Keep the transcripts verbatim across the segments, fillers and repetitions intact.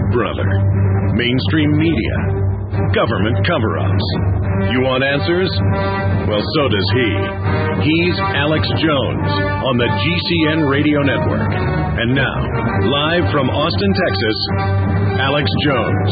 brother. Mainstream media. Government cover-ups. You want answers? Well, so does he. He's Alex Jones on the G C N Radio Network. And now, live from Austin, Texas, Alex Jones.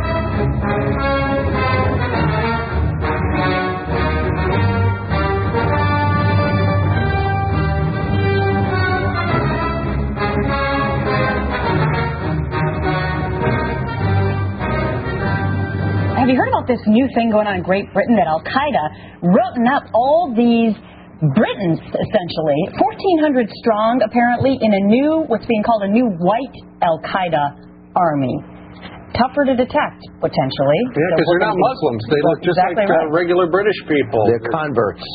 Have you heard about this new thing going on in Great Britain that Al-Qaeda rotten up all these Britons, essentially, fourteen hundred strong, apparently, in a new, what's being called a new white Al-Qaeda army. Tougher to detect, potentially. Yeah, because they're not Muslims. They look just exactly like right. uh, regular British people. They're converts.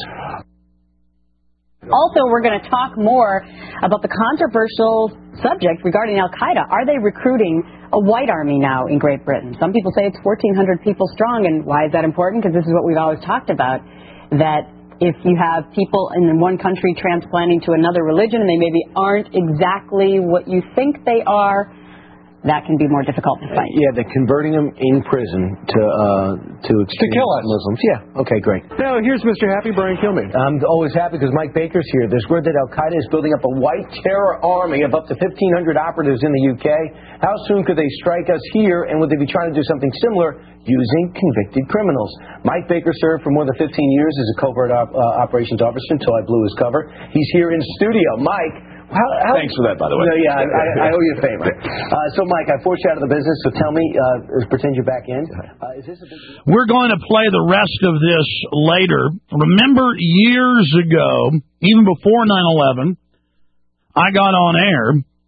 Also, we're going to talk more about the controversial subject regarding Al-Qaeda. Are they recruiting a white army now in Great Britain? Some people say it's fourteen hundred people strong, and why is that important? Because this is what we've always talked about, that if you have people in one country transplanting to another religion and they maybe aren't exactly what you think they are, that can be more difficult to fight. Yeah, they're converting them in prison to uh, to extreme To kill us. Muslims. Yeah, okay, great. Now, here's Mister Happy, Brian Kilmeade. I'm always happy because Mike Baker's here. There's word that Al-Qaeda is building up a white terror army of up to fifteen hundred operatives in the U K. How soon could they strike us here, and would they be trying to do something similar using convicted criminals? Mike Baker served for more than fifteen years as a covert op- uh, operations officer until I blew his cover. He's here in studio. Mike, how, how, Thanks for that, by the way. No, yeah, I, I, I owe you a favor. Uh, so, Mike, I forced you out of the business, so tell me, uh, pretend you're back in. Uh, is this a big deal? We're going to play the rest of this later. Remember, years ago, even before nine eleven, I got on air,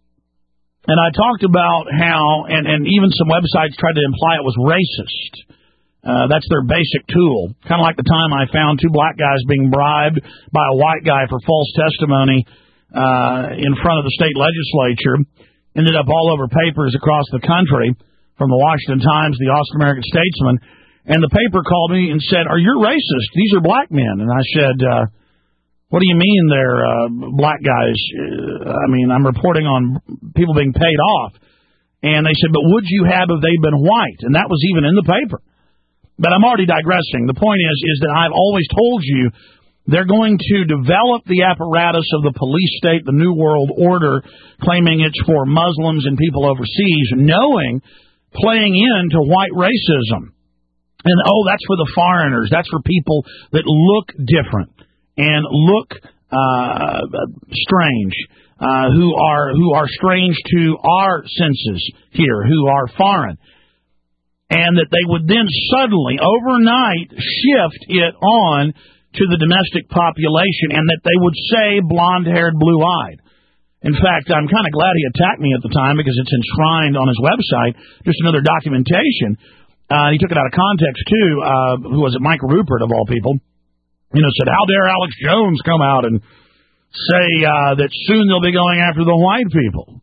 and I talked about how, and, and even some websites tried to imply it was racist. Uh, that's their basic tool. Kind of like the time I found two black guys being bribed by a white guy for false testimony Uh, in front of the state legislature, ended up all over papers across the country, from the Washington Times, the Austin American Statesman, and the paper called me and said, "Are you racist? These are black men." And I said, uh, "What do you mean they're uh, black guys? Uh, I mean, I'm reporting on people being paid off." And they said, "But would you have if they'd been white?" And that was even in the paper. But I'm already digressing. The point is, is that I've always told you they're going to develop the apparatus of the police state, the New World Order, claiming it's for Muslims and people overseas, knowing, playing into white racism. And, oh, that's for the foreigners. That's for people that look different and look uh, strange, uh, who are who are strange to our senses here, who are foreign. And that they would then suddenly, overnight, shift it on to the domestic population, and that they would say blonde-haired, blue-eyed. In fact, I'm kind of glad he attacked me at the time because it's enshrined on his website, just another documentation. Uh, he took it out of context, too. Uh, who was it? Mike Rupert, of all people. You know, said, "How dare Alex Jones come out and say uh, that soon they'll be going after the white people?"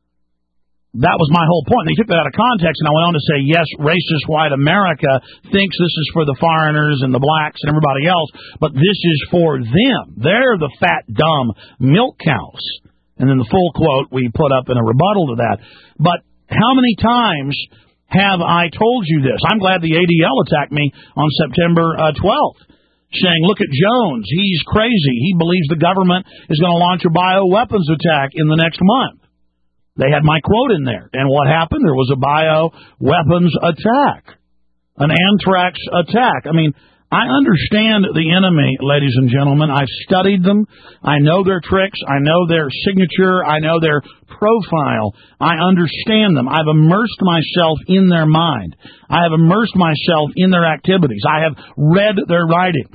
That was my whole point. And he took that out of context, and I went on to say, yes, racist white America thinks this is for the foreigners and the blacks and everybody else, but this is for them. They're the fat, dumb milk cows. And then the full quote we put up in a rebuttal to that. But how many times have I told you this? I'm glad the A D L attacked me on September uh, twelfth, saying, "Look at Jones. He's crazy. He believes the government is going to launch a bioweapons attack in the next month." They had my quote in there. And what happened? There was a bioweapons attack, an anthrax attack. I mean, I understand the enemy, ladies and gentlemen. I've studied them. I know their tricks. I know their signature. I know their profile. I understand them. I've immersed myself in their mind. I have immersed myself in their activities. I have read their writings.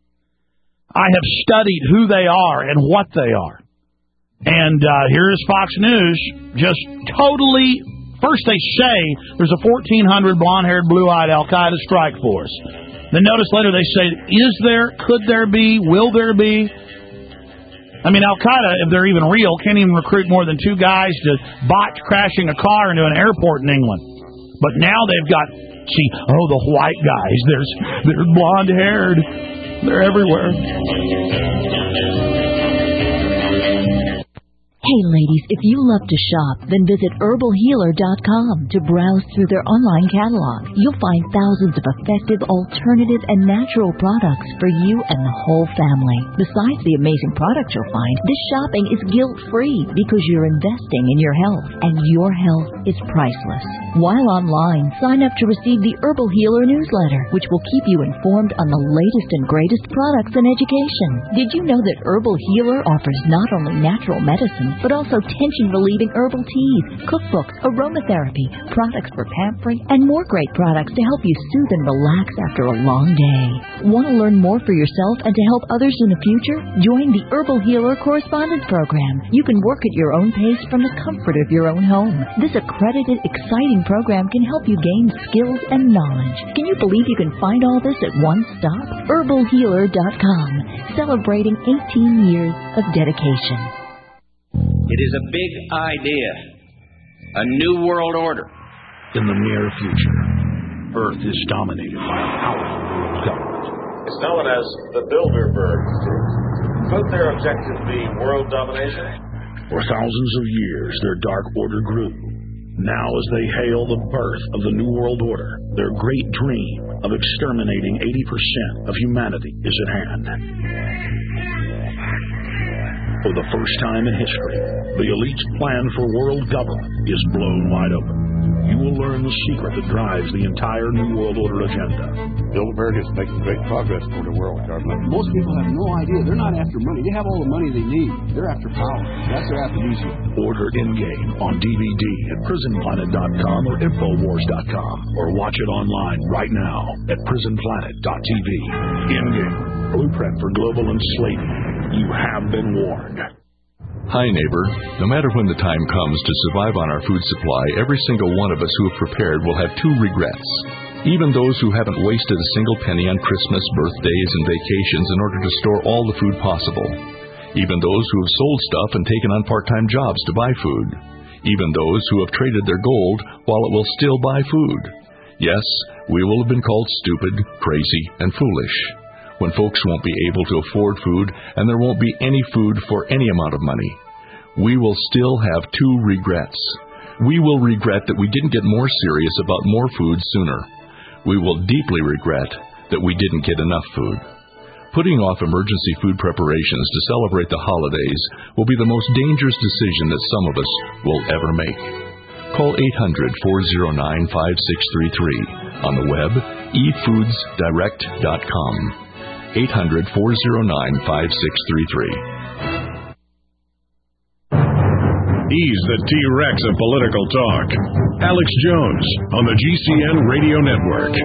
I have studied who they are and what they are. And uh, here is Fox News, just totally, first they say there's a fourteen hundred blonde-haired, blue-eyed Al-Qaeda strike force. Then notice later they say, is there, could there be, will there be? I mean, Al-Qaeda, if they're even real, can't even recruit more than two guys to botch crashing a car into an airport in England. But now they've got, see, oh, the white guys, there's, they're blonde-haired, they're everywhere. Hey ladies, if you love to shop, then visit herbal healer dot com to browse through their online catalog. You'll find thousands of effective, alternative, and natural products for you and the whole family. Besides the amazing products you'll find, this shopping is guilt-free because you're investing in your health, and your health is priceless. While online, sign up to receive the Herbal Healer newsletter, which will keep you informed on the latest and greatest products and education. Did you know that Herbal Healer offers not only natural medicine, but also tension-relieving herbal teas, cookbooks, aromatherapy, products for pampering, and more great products to help you soothe and relax after a long day. Want to learn more for yourself and to help others in the future? Join the Herbal Healer Correspondence Program. You can work at your own pace from the comfort of your own home. This accredited, exciting program can help you gain skills and knowledge. Can you believe you can find all this at one stop? herbal healer dot com, celebrating eighteen years of dedication. It is a big idea, a new world order. In the near future, Earth is dominated by a powerful world government. It's known as the Bilderberg Group. Could their objective be world domination? For thousands of years, their dark order grew. Now, as they hail the birth of the New World Order, their great dream of exterminating eighty percent of humanity is at hand. For the first time in history, the elite's plan for world government is blown wide open. You will learn the secret that drives the entire New World Order agenda. Bilderberg is making great progress toward a world government. Most people have no idea. They're not after money. They have all the money they need. They're after power. That's their aphrodisiac. Order In-Game on D V D at prison planet dot com or infowars dot com, or watch it online right now at prison planet dot t v. In-Game, blueprint for global enslaving. You have been warned. Hi, neighbor. No matter when the time comes to survive on our food supply, every single one of us who have prepared will have two regrets. Even those who haven't wasted a single penny on Christmas, birthdays, and vacations in order to store all the food possible. Even those who have sold stuff and taken on part-time jobs to buy food. Even those who have traded their gold while it will still buy food. Yes, we will have been called stupid, crazy, and foolish. When folks won't be able to afford food and there won't be any food for any amount of money. We will still have two regrets. We will regret that we didn't get more serious about more food sooner. We will deeply regret that we didn't get enough food. Putting off emergency food preparations to celebrate the holidays will be the most dangerous decision that some of us will ever make. Call eight hundred, four oh nine, five six three three. On the web, e foods direct dot com. eight hundred, four oh nine, five six three three. He's the T-Rex of political talk. Alex Jones on the G C N Radio Network.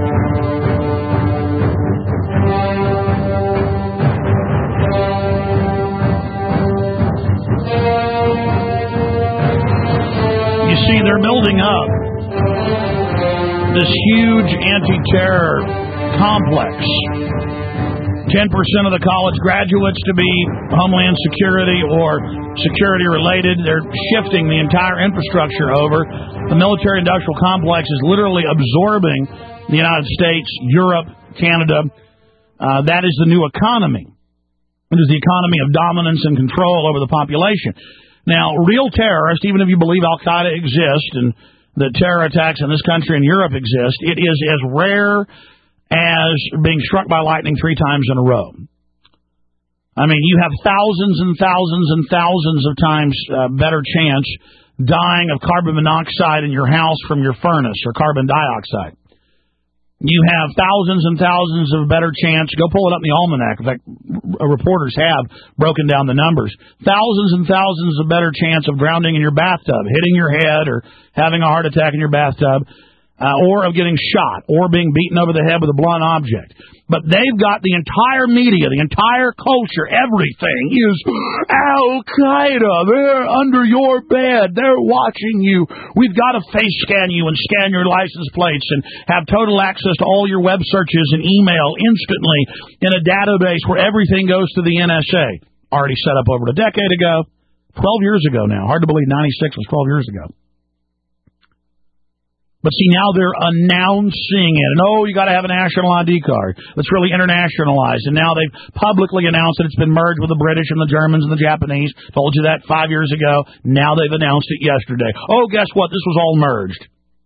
You see, they're building up this huge anti-terror complex. ten percent of the college graduates to be Homeland Security or security-related. They're shifting the entire infrastructure over. The military-industrial complex is literally absorbing the United States, Europe, Canada. Uh, that is the new economy. It is the economy of dominance and control over the population. Now, real terrorists, even if you believe Al-Qaeda exists and that terror attacks in this country and Europe exist, it is as rare as being struck by lightning three times in a row. I mean, you have thousands and thousands and thousands of times uh, better chance dying of carbon monoxide in your house from your furnace or carbon dioxide. You have thousands and thousands of better chance. Go pull it up in the almanac. In fact, reporters have broken down the numbers. Thousands and thousands of better chance of drowning in your bathtub, hitting your head, or having a heart attack in your bathtub. Uh, or of getting shot, or being beaten over the head with a blunt object. But they've got the entire media, the entire culture, everything is Al-Qaeda. They're under your bed. They're watching you. We've got to face scan you and scan your license plates and have total access to all your web searches and email instantly in a database where everything goes to the N S A. Already set up over a decade ago, twelve years ago now. Hard to believe ninety-six was twelve years ago. But see, now they're announcing it. And, oh, you got to have a national I D card. That's really internationalized. And now they've publicly announced that it's been merged with the British and the Germans and the Japanese. Told you that five years ago. Now they've announced it yesterday. Oh, guess what? This was all merged.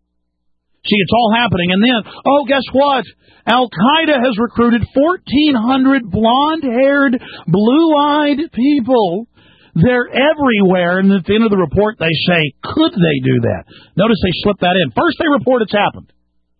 See, it's all happening. And then, oh, guess what? Al-Qaeda has recruited fourteen hundred blonde-haired, blue-eyed people. They're everywhere, and at the end of the report, they say, could they do that? Notice they slip that in. First, they report it's happened.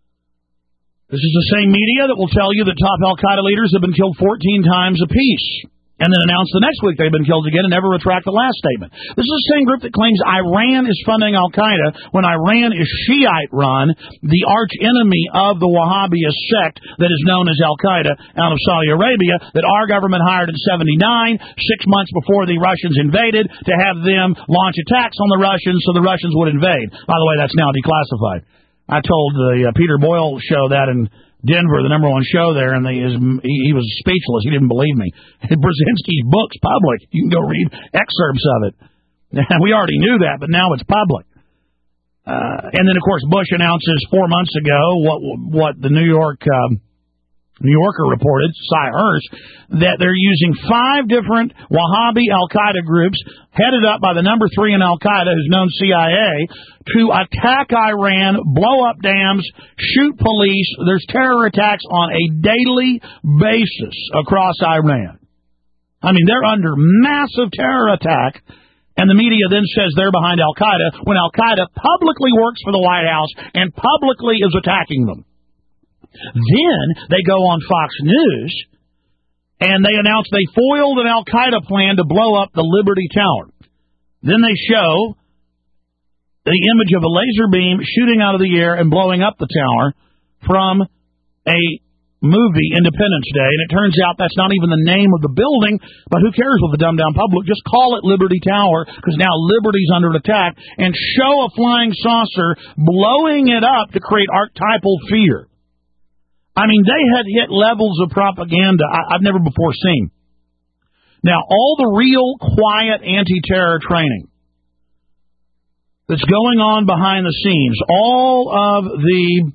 This is the same media that will tell you that top Al-Qaeda leaders have been killed fourteen times apiece, and then announce the next week they've been killed again and never retract the last statement. This is the same group that claims Iran is funding Al-Qaeda when Iran is Shiite-run, the arch-enemy of the Wahhabist sect that is known as Al-Qaeda out of Saudi Arabia, that our government hired in seventy-nine, six months before the Russians invaded, to have them launch attacks on the Russians so the Russians would invade. By the way, that's now declassified. I told the uh, Peter Boyle show that in Denver, the number one show there, and they, his, he, he was speechless. He didn't believe me. Brzezinski's book's public. You can go read excerpts of it. We already knew that, but now it's public. Uh, and then, of course, Bush announces four months ago what what the New York um, New Yorker reported, Cy Hurst, that they're using five different Wahhabi Al-Qaeda groups headed up by the number three in Al-Qaeda, who's known C I A, to attack Iran, blow up dams, shoot police. There's terror attacks on a daily basis across Iran. I mean, they're under massive terror attack, and the media then says they're behind Al-Qaeda when Al-Qaeda publicly works for the White House and publicly is attacking them. Then they go on Fox News, and they announce they foiled an Al-Qaeda plan to blow up the Liberty Tower. Then they show the image of a laser beam shooting out of the air and blowing up the tower from a movie, Independence Day, and it turns out that's not even the name of the building, but who cares with the dumbed-down public? Just call it Liberty Tower, because now Liberty's under attack, and show a flying saucer blowing it up to create archetypal fear. I mean, they had hit levels of propaganda I, I've never before seen. Now, all the real quiet anti-terror training that's going on behind the scenes, all of the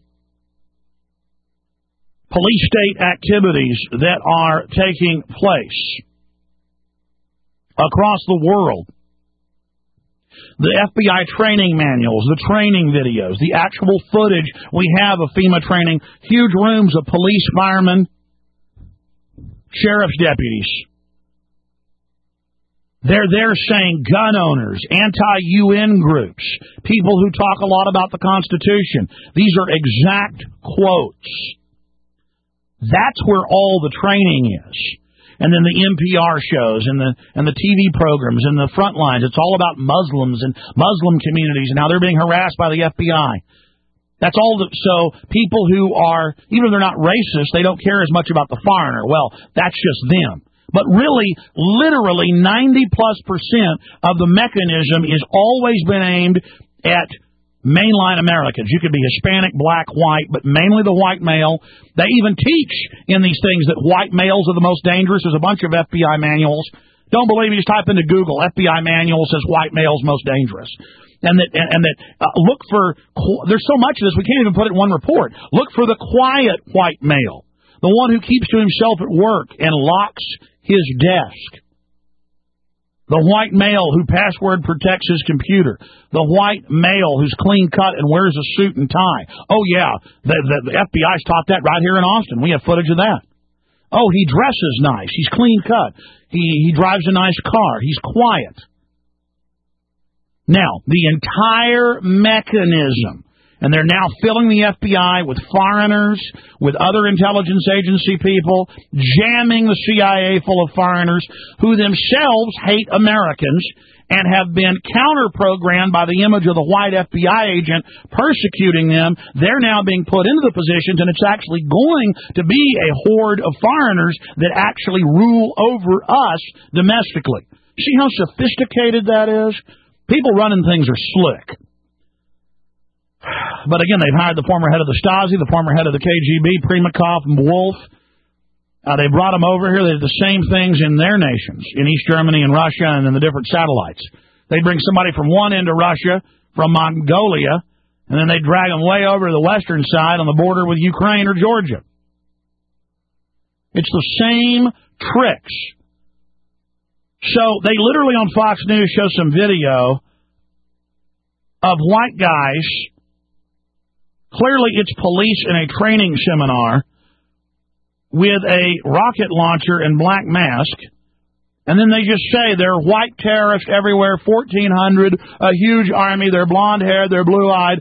police state activities that are taking place across the world, the F B I training manuals, the training videos, the actual footage we have of FEMA training, huge rooms of police, firemen, sheriff's deputies. They're there saying gun owners, anti-U N groups, people who talk a lot about the Constitution. These are exact quotes. That's where all the training is. And then the N P R shows and the and the T V programs and the front lines. It's all about Muslims and Muslim communities and how they're being harassed by the F B I. That's all. The, so people who are, even if they're not racist, they don't care as much about the foreigner. Well, that's just them. But really, literally ninety plus percent of the mechanism is always been aimed at mainline Americans. You could be Hispanic, black, white, but mainly the white male. They even teach in these things that white males are the most dangerous. There's a bunch of F B I manuals. Don't believe me, just type into Google, F B I manual says white males most dangerous. And that, and, and that uh, look for, there's so much of this, we can't even put it in one report. Look for the quiet white male, the one who keeps to himself at work and locks his desk. The white male who password protects his computer. The white male who's clean cut and wears a suit and tie. Oh, yeah, the, the, the F B I's taught that right here in Austin. We have footage of that. Oh, he dresses nice. He's clean cut. He, he drives a nice car. He's quiet. Now, the entire mechanism, and they're now filling the F B I with foreigners, with other intelligence agency people, jamming the C I A full of foreigners who themselves hate Americans and have been counter-programmed by the image of the white F B I agent persecuting them. They're now being put into the positions, and it's actually going to be a horde of foreigners that actually rule over us domestically. See how sophisticated that is? People running things are slick. But again, they've hired the former head of the Stasi, the former head of the K G B, Primakov and Wolf. Uh, they brought them over here. They did the same things in their nations, in East Germany and Russia and in the different satellites. They'd bring somebody from one end of Russia, from Mongolia, And then they drag them way over to the western side on the border with Ukraine or Georgia. It's the same tricks. So they literally on Fox News show some video of white guys. Clearly it's police in a training seminar with a rocket launcher and black mask. And then they just say they're white terrorists everywhere, fourteen hundred, a huge army, they're blonde-haired, they're blue-eyed.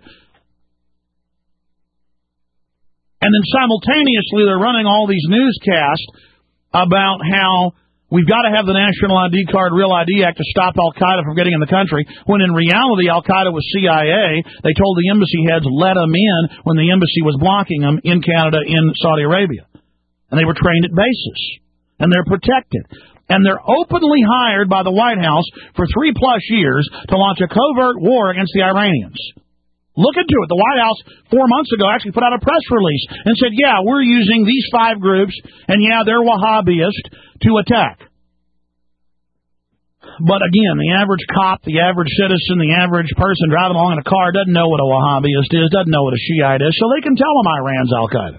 And then simultaneously they're running all these newscasts about how we've got to have the National I D Card, Real I D Act to stop Al-Qaeda from getting in the country, when in reality Al-Qaeda was C I A. They told the embassy heads, let them in, when the embassy was blocking them in Canada, in Saudi Arabia. And they were trained at bases. And they're protected. And they're openly hired by the White House for three-plus years to launch a covert war against the Iranians. Look into it. The White House, four months ago, actually put out a press release and said, yeah, we're using these five groups, and yeah, they're Wahhabist, to attack. But again, the average cop, the average citizen, the average person driving along in a car doesn't know what a Wahhabist is, doesn't know what a Shiite is, so they can tell them Iran's Al-Qaeda.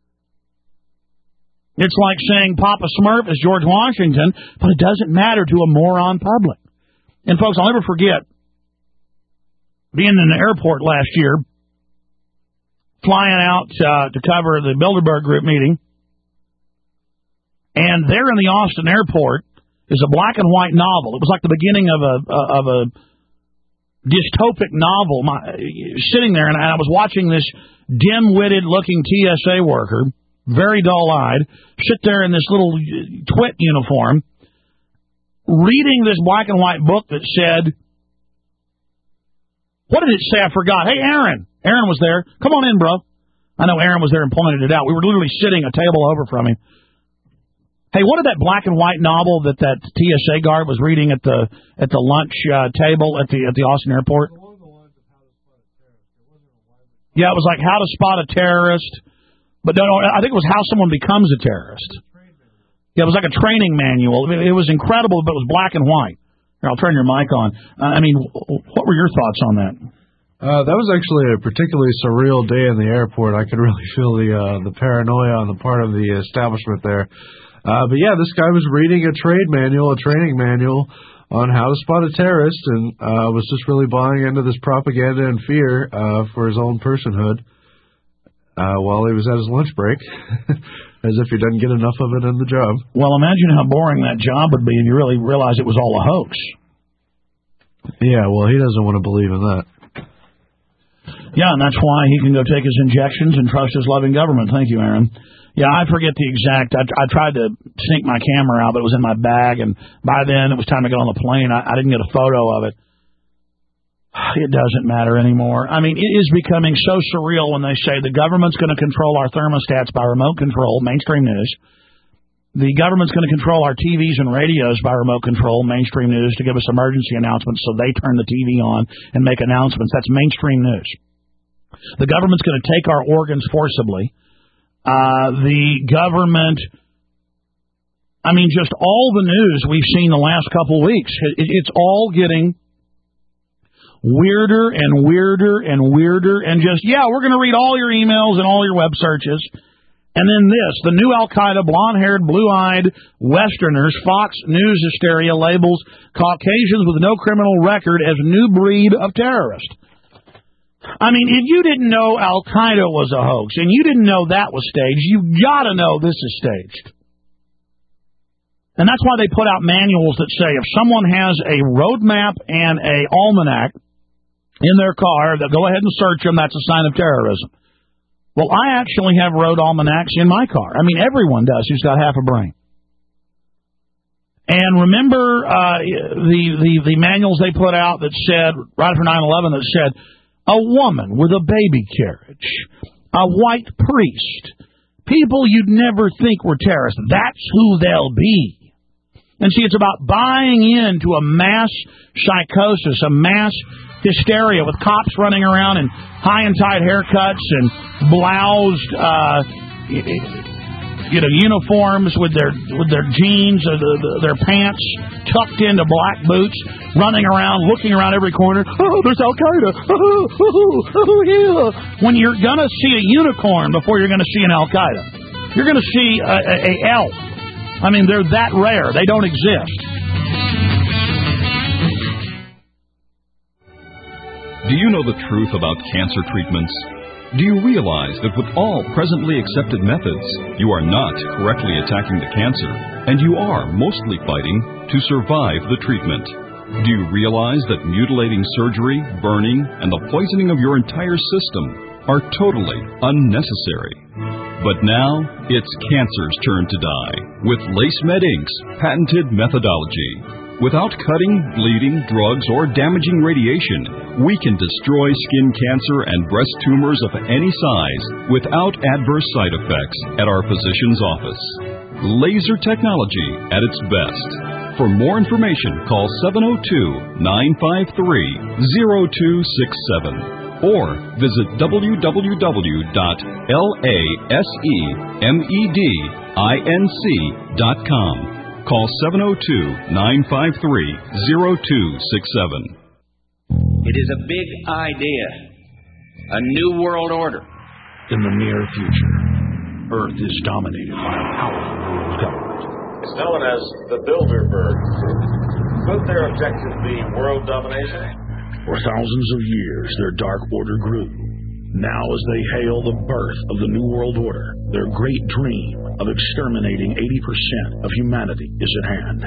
It's like saying Papa Smurf is George Washington, but it doesn't matter to a moron public. And folks, I'll never forget being in the airport last year, flying out uh, to cover the Bilderberg Group meeting, and there in the Austin airport is a black and white novel. It was like the beginning of a of a dystopic novel. My, sitting there, and I was watching this dim-witted looking T S A worker, very dull-eyed, sit there in this little twit uniform, reading this black and white book that said, what did it say? I forgot. Hey, Aaron. Aaron was there. Come on in, bro. I know Aaron was there and pointed it out. We were literally sitting a table over from him. Hey, what did that black and white novel that that T S A guard was reading at the at the lunch uh, table at the at the Austin airport? Yeah, it was like How to Spot a Terrorist. But no, I think it was How Someone Becomes a Terrorist. Yeah, it was like a training manual. It was incredible, but it was black and white. Here, I'll turn your mic on. Uh, I mean, what were your thoughts on that? Uh, that was actually a particularly surreal day in the airport. I could really feel the uh, the paranoia on the part of the establishment there. Uh, but yeah, this guy was reading a trade manual, a training manual on how to spot a terrorist, and uh, was just really buying into this propaganda and fear uh, for his own personhood uh, while he was at his lunch break, as if he doesn't get enough of it in the job. Well, imagine how boring that job would be if you really realized it was all a hoax. Yeah, well, he doesn't want to believe in that. Yeah, and that's why he can go take his injections and trust his loving government. Thank you, Aaron. Yeah, I forget the exact. I, I tried to sneak my camera out, but it was in my bag, and by then it was time to get on the plane. I, I didn't get a photo of it. It doesn't matter anymore. I mean, it is becoming so surreal when they say the government's going to control our thermostats by remote control, mainstream news. The government's going to control our T Vs and radios by remote control, mainstream news, to give us emergency announcements so they turn the T V on and make announcements. That's mainstream news. The government's going to take our organs forcibly. Uh, the government, I mean, just all the news we've seen the last couple weeks, it, it's all getting weirder and weirder and weirder, and just, yeah, we're going to read all your emails and all your web searches. And then this, the new Al-Qaeda, blonde-haired, blue-eyed Westerners, Fox News hysteria labels Caucasians with no criminal record as new breed of terrorist. I mean, if you didn't know Al-Qaeda was a hoax, and you didn't know that was staged, you got to know this is staged. And that's why they put out manuals that say if someone has a roadmap and a almanac in their car, they'll go ahead and search them, that's a sign of terrorism. Well, I actually have road almanacs in my car. I mean, everyone does who's got half a brain. And remember uh, the, the, the manuals they put out that said, right after nine eleven, that said, a woman with a baby carriage, a white priest, people you'd never think were terrorists. That's who they'll be. And see, it's about buying into a mass psychosis, a mass hysteria with cops running around in high and tight haircuts and bloused uh, you know, uniforms with their with their jeans or the, the, their pants tucked into black boots, running around, looking around every corner. Oh, there's Al Qaeda. Oh, oh, oh, yeah. When you're gonna see a unicorn before you're gonna see an Al Qaeda, you're gonna see a, a, a elf. I mean, they're that rare. They don't exist. Do you know the truth about cancer treatments? Do you realize that with all presently accepted methods, you are not correctly attacking the cancer, and you are mostly fighting to survive the treatment? Do you realize that mutilating surgery, burning, and the poisoning of your entire system are totally unnecessary? But now, it's cancer's turn to die with LaceMed Incorporated's patented methodology. Without cutting, bleeding, drugs, or damaging radiation, we can destroy skin cancer and breast tumors of any size without adverse side effects at our physician's office. Laser technology at its best. For more information, call seven oh two, nine five three, oh two six seven or visit w w w dot lasemedinc dot com. Call seven oh two, nine five three, oh two six seven. It is a big idea, a new world order. In the near future, Earth is dominated by a powerful world government. It's known as the Bilderberg Group. Could their objective be world domination? For thousands of years, their dark order grew. Now, as they hail the birth of the New World Order, their great dream of exterminating eighty percent of humanity is at hand.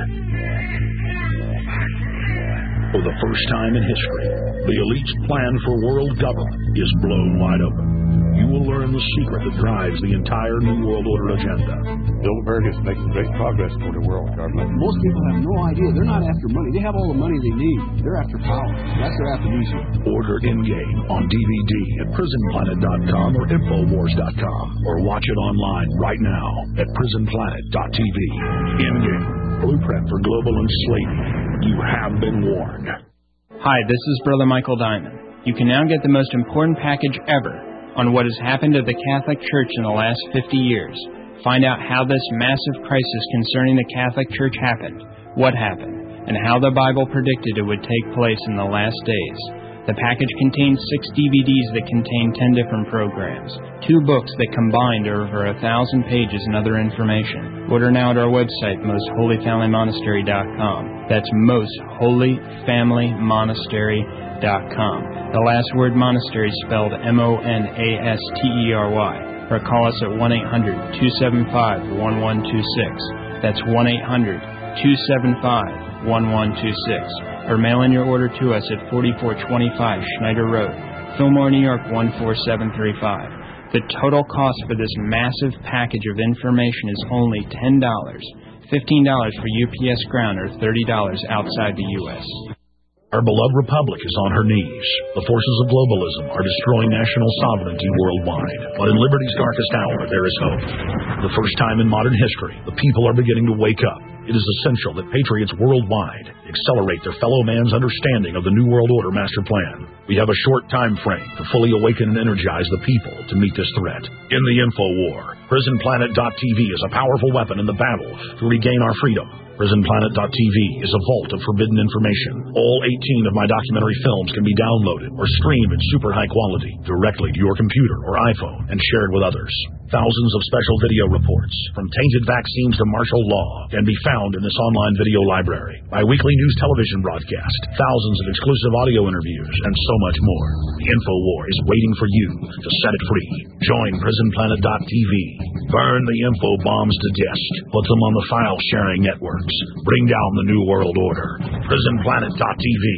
For the first time in history, the elite's plan for world government is blown wide open. You will learn the secret that drives the entire New World Order agenda. Bilderberg is making great progress toward a world government. Most people have no idea. They're not after money. They have all the money they need. They're after power. That's their aphrodisiac. Order In-Game on D V D at prison planet dot com or infowars dot com, or watch it online right now at prison planet dot t v. In-Game, blueprint for global enslavement. You have been warned. Hi, this is Brother Michael Diamond. You can now get the most important package ever on what has happened to the Catholic Church in the last fifty years. Find out how this massive crisis concerning the Catholic Church happened, what happened, and how the Bible predicted it would take place in the last days. The package contains six D V Ds that contain ten different programs, two books that combined are over a thousand pages and other information. Order now at our website, most holy family monastery dot com. That's most holy family monastery dot com. The last word monastery spelled M O N A S T E R Y. Or call us at one eight hundred, two seven five, one one two six. That's one eight hundred, two seven five, one one two six. Or mail in your order to us at forty-four twenty-five Schneider Road, Fillmore, New York one four seven three five. The total cost for this massive package of information is only ten dollars. fifteen dollars for U P S ground or thirty dollars outside the U S Our beloved republic is on her knees. The forces of globalism are destroying national sovereignty worldwide. But in liberty's darkest hour, there is hope. For the first time in modern history, the people are beginning to wake up. It is essential that patriots worldwide accelerate their fellow man's understanding of the New World Order master plan. We have a short time frame to fully awaken and energize the people to meet this threat. In the info war, prison planet dot t v is a powerful weapon in the battle to regain our freedom. prison planet dot t v is a vault of forbidden information. All eighteen of my documentary films can be downloaded or streamed in super high quality directly to your computer or iPhone and shared with others. Thousands of special video reports, from tainted vaccines to martial law, can be found in this online video library. My weekly news television broadcast, thousands of exclusive audio interviews, and so much more. The info war is waiting for you to set it free. Join prison planet dot t v. Burn the info bombs to dust. Put them on the file-sharing networks. Bring down the New World Order. prison planet dot t v.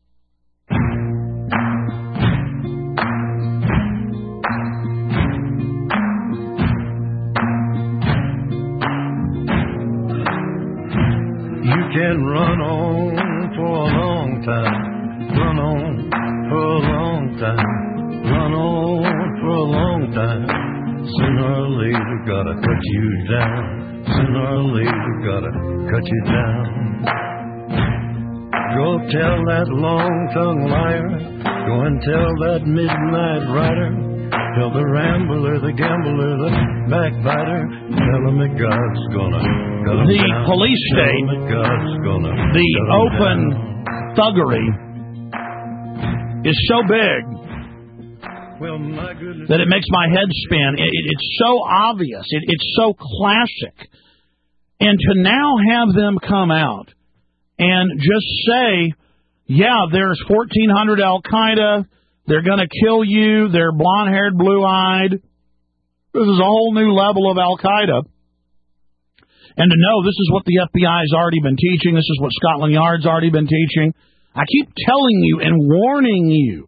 You can run on for a long time. Run on for a long time. Run on for a long time. Sooner or later, gotta cut you down. Sooner or later, gotta cut you down. Go tell that long-tongued liar. Go and tell that midnight rider. Tell the rambler, the gambler, the backbiter, tell him that God's gonna cut him The down. police Tell state, him that God's gonna the cut him open down. thuggery is so big Well, my goodness. that it makes my head spin. It, it, it's so obvious. It, it's so classic. And to now have them come out and just say, yeah, there's fourteen hundred Al-Qaeda, they're going to kill you, they're blonde-haired, blue-eyed. This is a whole new level of Al-Qaeda. And to know this is what the F B I has already been teaching, this is what Scotland Yard's already been teaching. I keep telling you and warning you.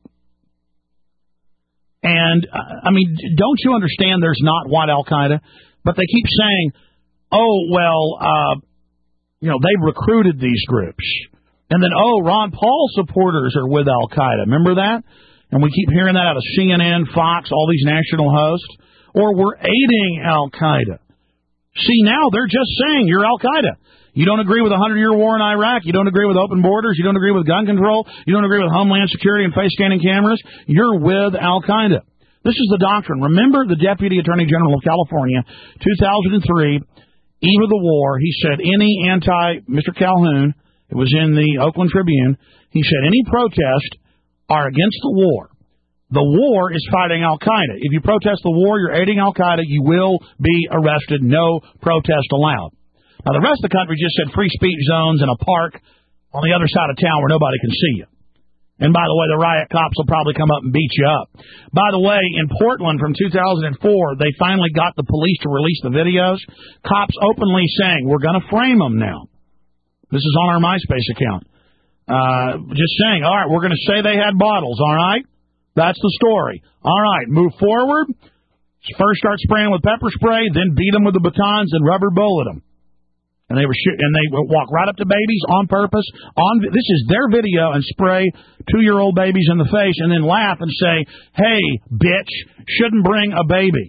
And, uh, I mean, don't you understand there's not white Al-Qaeda? But they keep saying, oh, well, uh, you know, they've recruited these groups. And then, oh, Ron Paul supporters are with Al-Qaeda. Remember that? And we keep hearing that out of C N N, Fox, all these national hosts. Or we're aiding Al-Qaeda. See, now they're just saying you're Al-Qaeda. You don't agree with a hundred-year war in Iraq. You don't agree with open borders. You don't agree with gun control. You don't agree with Homeland Security and face-scanning cameras. You're with Al-Qaeda. This is the doctrine. Remember the Deputy Attorney General of California, two thousand three, eve of the war, he said any anti, Mister Calhoun, it was in the Oakland Tribune, he said any protest are against the war. The war is fighting Al-Qaeda. If you protest the war, you're aiding Al-Qaeda, you will be arrested. No protest allowed. Now, the rest of the country just said free speech zones in a park on the other side of town where nobody can see you. And by the way, the riot cops will probably come up and beat you up. By the way, in Portland from two thousand four, they finally got the police to release the videos. Cops openly saying, we're going to frame them now. This is on our MySpace account. Uh, just saying, all right, we're going to say they had bottles, all right? That's the story. All right, move forward. First start spraying with pepper spray, then beat them with the batons and rubber bullet them. And they were shoot, and they would walk right up to babies on purpose. On this is their video, and spray two-year-old babies in the face, and then laugh and say, "Hey, bitch, shouldn't bring a baby."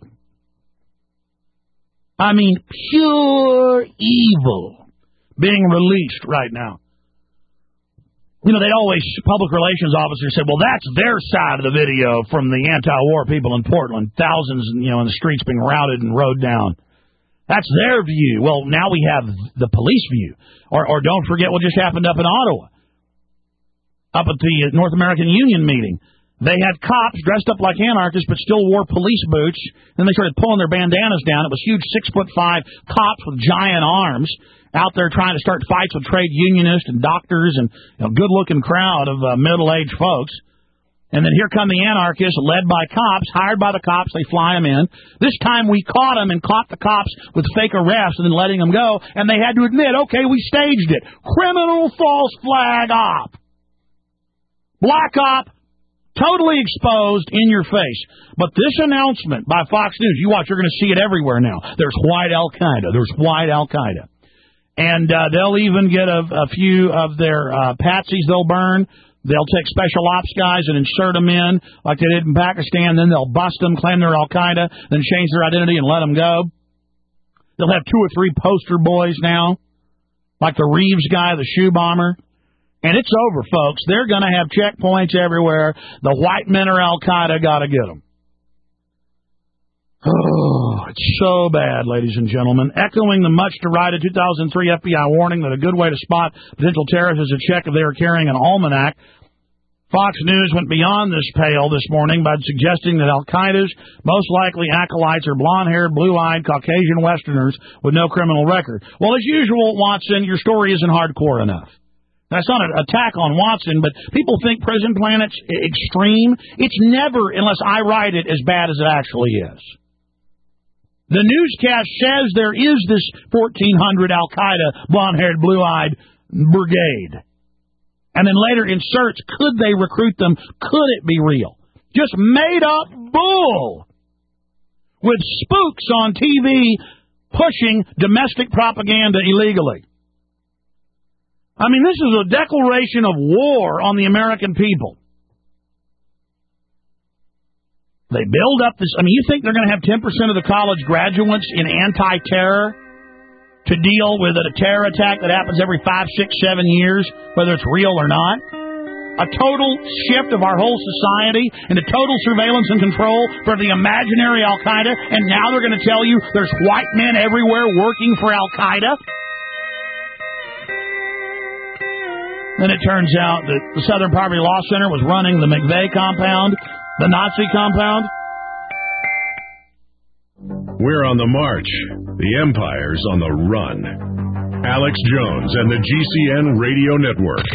I mean, pure evil being released right now. You know, they'd always, public relations officers said, well, that's their side of the video from the anti-war people in Portland. Thousands, you know, in the streets being routed and rode down. That's their view. Well, now we have the police view. Or, or don't forget what just happened up in Ottawa. Up at the North American Union meeting. They had cops dressed up like anarchists but still wore police boots. Then they started pulling their bandanas down. It was huge six foot five cops with giant arms out there trying to start fights with trade unionists and doctors and you know, good-looking crowd of uh, middle-aged folks. And then here come the anarchists led by cops, hired by the cops. They fly them in. This time we caught them and caught the cops with fake arrests and then letting them go. And they had to admit, okay, we staged it. Criminal false flag op. Black op. Totally exposed in your face. But this announcement by Fox News, you watch, you're going to see it everywhere now. There's white Al-Qaeda. There's white Al-Qaeda. And uh, they'll even get a, a few of their uh, patsies they'll burn. They'll take special ops guys and insert them in like they did in Pakistan. Then they'll bust them, claim they're Al-Qaeda, then change their identity and let them go. They'll have two or three poster boys now, like the Reeves guy, the shoe bomber. And it's over, folks. They're going to have checkpoints everywhere. The white men are Al-Qaeda. Got to get them. Oh, it's so bad, ladies and gentlemen. Echoing the much-derided two thousand three F B I warning that a good way to spot potential terrorists is to check if they are carrying an almanac, Fox News went beyond this pale this morning by suggesting that Al-Qaeda's most likely acolytes are blonde-haired, blue-eyed, Caucasian Westerners with no criminal record. Well, as usual, Watson, your story isn't hardcore enough. That's not an attack on Watson, but people think Prison Planet's extreme. It's never, unless I write it, as bad as it actually is. The newscast says there is this fourteen hundred Al-Qaeda blonde-haired, blue-eyed brigade. And then later inserts, could they recruit them? Could it be real? Just made-up bull with spooks on T V pushing domestic propaganda illegally. I mean, this is a declaration of war on the American people. They build up this. I mean, you think they're going to have ten percent of the college graduates in anti-terror to deal with a terror attack that happens every five, six, seven years, whether it's real or not? A total shift of our whole society into total surveillance and control for the imaginary Al-Qaeda, and now they're going to tell you there's white men everywhere working for Al-Qaeda? Then it turns out that the Southern Poverty Law Center was running the McVeigh compound, the Nazi compound. We're on the march. The empire's on the run. Alex Jones and the G C N Radio Network.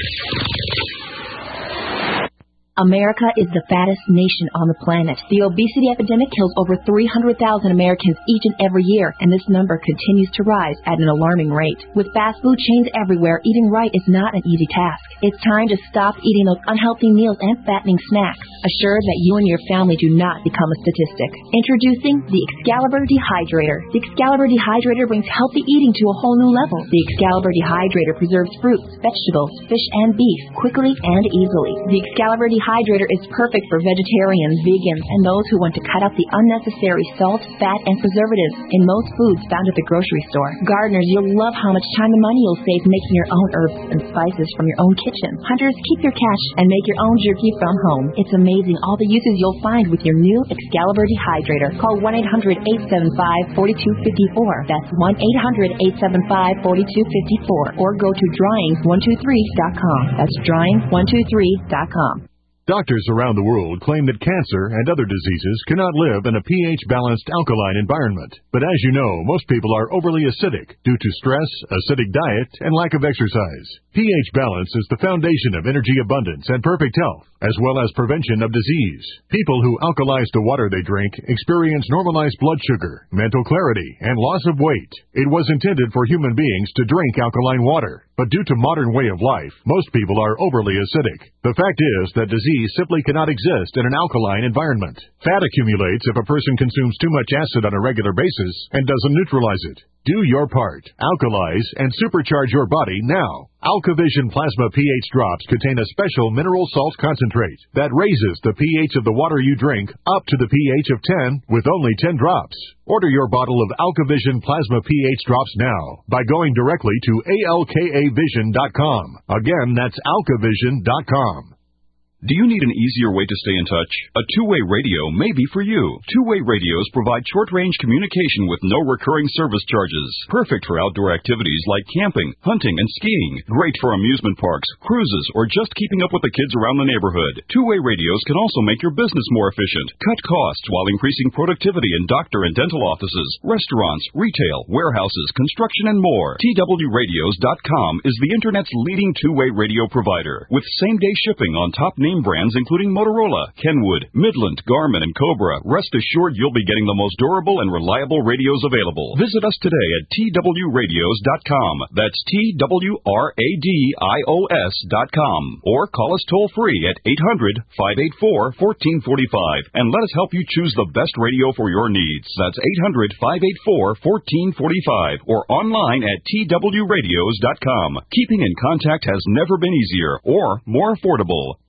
America is the fattest nation on the planet. The obesity epidemic kills over three hundred thousand Americans each and every year, and this number continues to rise at an alarming rate. With fast food chains everywhere, eating right is not an easy task. It's time to stop eating those unhealthy meals and fattening snacks. Assure that you and your family do not become a statistic. Introducing the Excalibur Dehydrator. The Excalibur Dehydrator brings healthy eating to a whole new level. The Excalibur Dehydrator preserves fruits, vegetables, fish, and beef quickly and easily. The Excalibur Dehydrator Dehydrator is perfect for vegetarians, vegans, and those who want to cut out the unnecessary salt, fat, and preservatives in most foods found at the grocery store. Gardeners, you'll love how much time and money you'll save making your own herbs and spices from your own kitchen. Hunters, keep your cash and make your own jerky from home. It's amazing all the uses you'll find with your new Excalibur Dehydrator. Call one eight hundred, eight seven five, four two five four. That's one eight hundred, eight seven five, four two five four. Or go to drying one two three dot com. That's drying one two three dot com. Doctors around the world claim that cancer and other diseases cannot live in a pH-balanced alkaline environment. But as you know, most people are overly acidic due to stress, acidic diet, and lack of exercise. pH balance is the foundation of energy abundance and perfect health, as well as prevention of disease. People who alkalize the water they drink experience normalized blood sugar, mental clarity, and loss of weight. It was intended for human beings to drink alkaline water, but due to modern way of life, most people are overly acidic. The fact is that disease simply cannot exist in an alkaline environment. Fat accumulates if a person consumes too much acid on a regular basis and doesn't neutralize it. Do your part. Alkalize and supercharge your body now. AlkaVision Plasma pH drops contain a special mineral salt concentrate that raises the pH of the water you drink up to the pH of ten with only ten drops. Order your bottle of AlkaVision Plasma pH drops now by going directly to A L K A vision dot com. Again, that's alkavision dot com. Do you need an easier way to stay in touch? A two-way radio may be for you. Two-way radios provide short-range communication with no recurring service charges. Perfect for outdoor activities like camping, hunting, and skiing. Great for amusement parks, cruises, or just keeping up with the kids around the neighborhood. Two-way radios can also make your business more efficient. Cut costs while increasing productivity in doctor and dental offices, restaurants, retail, warehouses, construction, and more. T W radios dot com is the Internet's leading two-way radio provider with same-day shipping on top name brands including Motorola, Kenwood, Midland, Garmin, and Cobra. Rest assured you'll be getting the most durable and reliable radios available. Visit us today at T W radios dot com. That's T W R A D I O S dot com. Or call us toll-free at eight hundred, five eight four, one four four five and let us help you choose the best radio for your needs. That's eight hundred, five eight four, one four four five or online at T W radios dot com. Keeping in contact has never been easier or more affordable.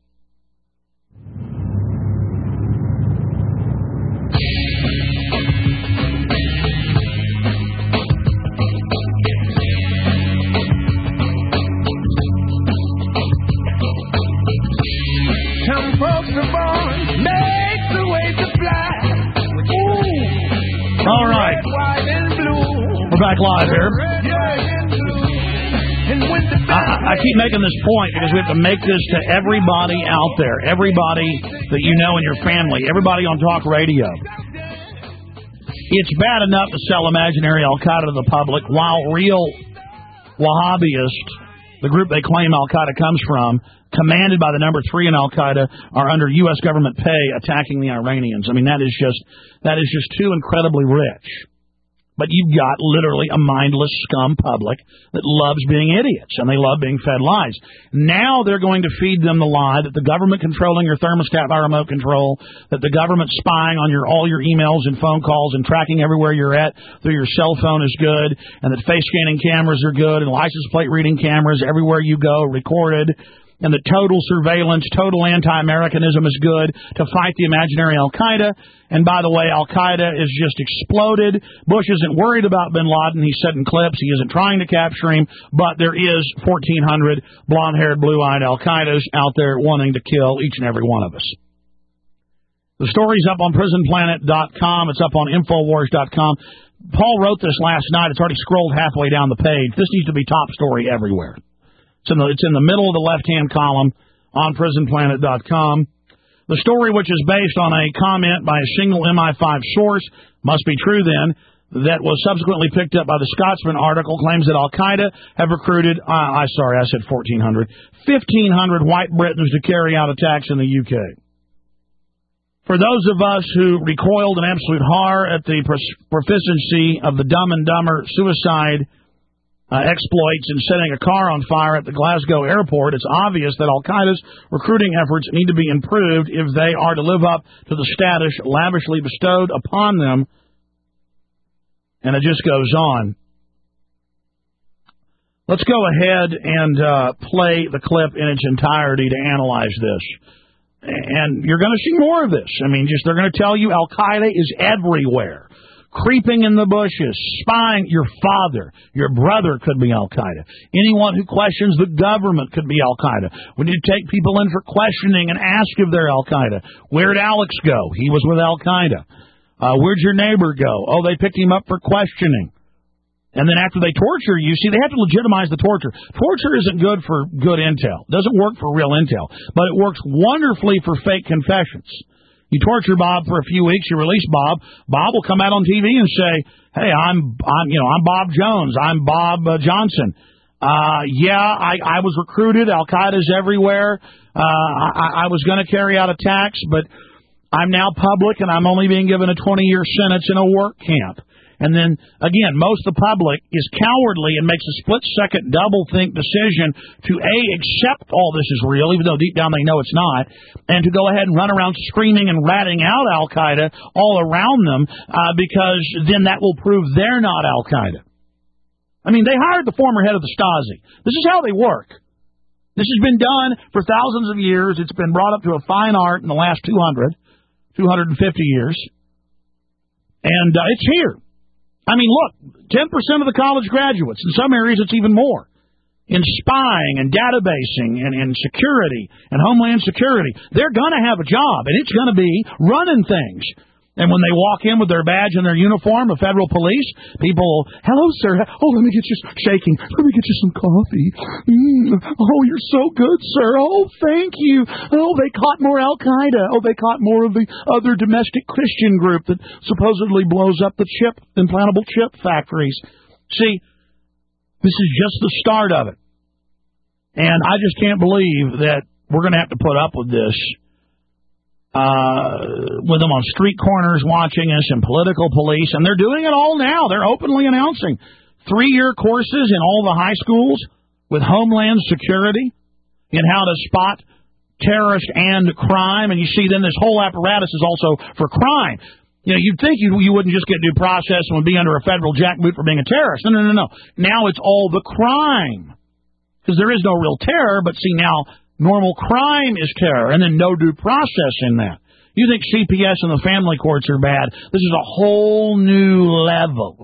Some folks are born, make the way to fly. Ooh. All right. Red, white, and blue. We're back live here. And when the I, I keep making this point because we have to make this to everybody out there, everybody that you know in your family, everybody on talk radio. It's bad enough to sell imaginary Al-Qaeda to the public while real Wahhabists, the group they claim Al-Qaeda comes from, commanded by the number three in Al-Qaeda, are under U S government pay attacking the Iranians. I mean, that is just that is just too incredibly rich. But you've got literally a mindless scum public that loves being idiots, and they love being fed lies. Now they're going to feed them the lie that the government controlling your thermostat by remote control, that the government spying on your all your emails and phone calls and tracking everywhere you're at through your cell phone is good, and that face scanning cameras are good, and license plate reading cameras everywhere you go recorded, and that total surveillance, total anti-Americanism is good to fight the imaginary Al-Qaeda. And by the way, Al-Qaeda is just exploded. Bush isn't worried about bin Laden. He's setting clips. He isn't trying to capture him. But there is fourteen hundred blonde-haired, blue-eyed Al-Qaedas out there wanting to kill each and every one of us. The story's up on prison planet dot com. It's up on infowars dot com. Paul wrote this last night. It's already scrolled halfway down the page. This needs to be top story everywhere. It's in the, it's in the middle of the left-hand column on prison planet dot com. The story, which is based on a comment by a single M I five source, must be true then, that was subsequently picked up by the Scotsman article, claims that Al-Qaeda have recruited, uh, I sorry, I said fourteen hundred, fifteen hundred white Britons to carry out attacks in the U K. For those of us who recoiled in absolute horror at the proficiency of the Dumb and Dumber suicide uh, exploits in setting a car on fire at the Glasgow airport, it's obvious that Al-Qaeda's recruiting efforts need to be improved if they are to live up to the status lavishly bestowed upon them. And it just goes on. Let's go ahead and uh, play the clip in its entirety to analyze this. And you're going to see more of this. I mean, just they're going to tell you Al-Qaeda is everywhere, creeping in the bushes, spying. Your father, your brother could be Al-Qaeda. Anyone who questions the government could be Al-Qaeda. When you take people in for questioning and ask if they're Al-Qaeda, where'd Alex go? He was with Al-Qaeda. Uh, where'd your neighbor go? Oh, they picked him up for questioning. And then after they torture you, see, they have to legitimize the torture. Torture isn't good for good intel. It doesn't work for real intel. But it works wonderfully for fake confessions. You torture Bob for a few weeks, you release Bob. Bob will come out on T V and say, hey, I'm, I'm you know, I'm Bob Jones. I'm Bob uh, Johnson. Uh, yeah, I, I was recruited. Al-Qaeda's everywhere. Uh, I, I was going to carry out attacks, but I'm now public and I'm only being given a twenty-year sentence in a work camp. And then, again, most of the public is cowardly and makes a split-second double-think decision to, A, accept all this is real, even though deep down they know it's not, and to go ahead and run around screaming and ratting out Al-Qaeda all around them, uh, because then that will prove they're not Al-Qaeda. I mean, they hired the former head of the Stasi. This is how they work. This has been done for thousands of years. It's been brought up to a fine art in the last two hundred, two hundred fifty years. And uh, it's here. I mean, look, ten percent of the college graduates, in some areas it's even more, in spying and databasing and, and security and homeland security. They're going to have a job, and it's going to be running things. And when they walk in with their badge and their uniform of federal police, people, hello, sir. Oh, let me get you shaking. Let me get you some coffee. Mm. Oh, you're so good, sir. Oh, thank you. Oh, they caught more Al-Qaeda. Oh, they caught more of the other domestic Christian group that supposedly blows up the chip, implantable chip factories. See, this is just the start of it. And I just can't believe that we're going to have to put up with this. Uh, with them on street corners watching us and political police, and they're doing it all now. They're openly announcing three-year courses in all the high schools with Homeland Security in how to spot terrorist and crime, and you see then this whole apparatus is also for crime. You know, you'd think you, you wouldn't just get due process and would be under a federal jackboot for being a terrorist. No, no, no, no. Now it's all the crime. Because there is no real terror, but see now, normal crime is terror, and then no due process in that. You think C P S and the family courts are bad. This is a whole new level.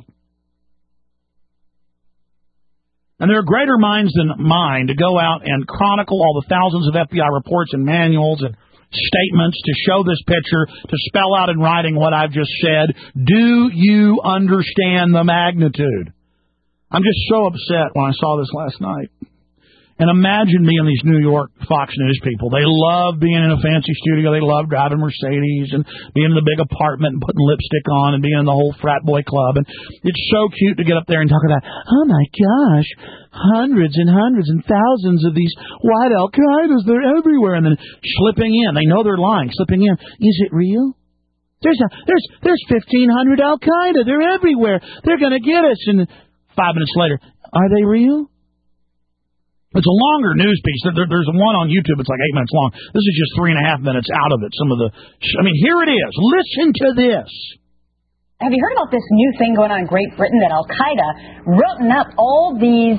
And there are greater minds than mine to go out and chronicle all the thousands of F B I reports and manuals and statements to show this picture, to spell out in writing what I've just said. Do you understand the magnitude? I'm just so upset when I saw this last night. And imagine being these New York Fox News people. They love being in a fancy studio. They love driving Mercedes and being in the big apartment and putting lipstick on and being in the whole frat boy club. And it's so cute to get up there and talk about, oh, my gosh, hundreds and hundreds and thousands of these white Al-Qaedas. They're everywhere. And then slipping in. They know they're lying. Slipping in. Is it real? There's a, there's there's fifteen hundred Al-Qaeda. They're everywhere. They're going to get us. And five minutes later, are they real? It's a longer news piece. There, there's one on YouTube. It's like eight minutes long. This is just three and a half minutes out of it. Some of the, I mean, here it is. Listen to this. Have you heard about this new thing going on in Great Britain that Al-Qaeda written up all these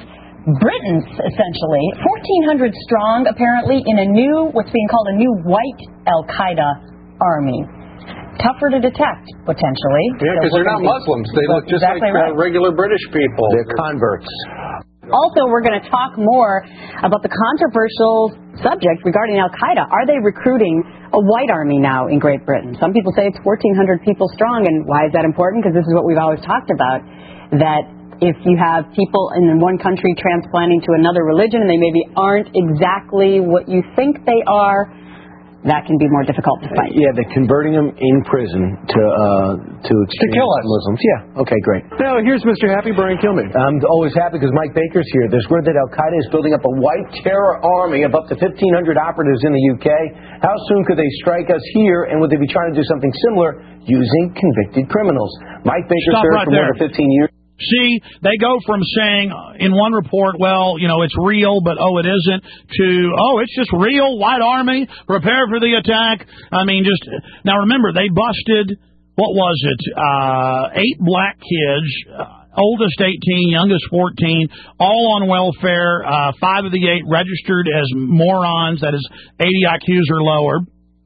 Britons, essentially, fourteen hundred strong, apparently, in a new, what's being called a new white Al-Qaeda army. Tougher to detect, potentially. Yeah, because they're not Muslims. They look just exactly like right. uh, regular British people. They're converts. Also, we're going to talk more about the controversial subject regarding Al-Qaeda. Are they recruiting a white army now in Great Britain? Some people say it's fourteen hundred people strong, and why is that important? Because this is what we've always talked about, that if you have people in one country transplanting to another religion and they maybe aren't exactly what you think they are, that can be more difficult to fight. Yeah, they're converting them in prison to uh, to extreme To kill us. Muslims. Yeah. Okay, great. Now, here's Mister Happy, Brian Kilmeade. I'm always happy because Mike Baker's here. There's word that Al-Qaeda is building up a white terror army of up to fifteen hundred operatives in the U K. How soon could they strike us here, and would they be trying to do something similar using convicted criminals? Mike Baker Stop served right for there. more than fifteen years. See, they go from saying in one report, well, you know, it's real, but oh, it isn't, to, oh, it's just real, white army, prepare for the attack. I mean, just, now remember, they busted, what was it, uh, eight black kids, uh, oldest eighteen, youngest fourteen, all on welfare, uh, five of the eight registered as morons, that is eighty I Qs or lower.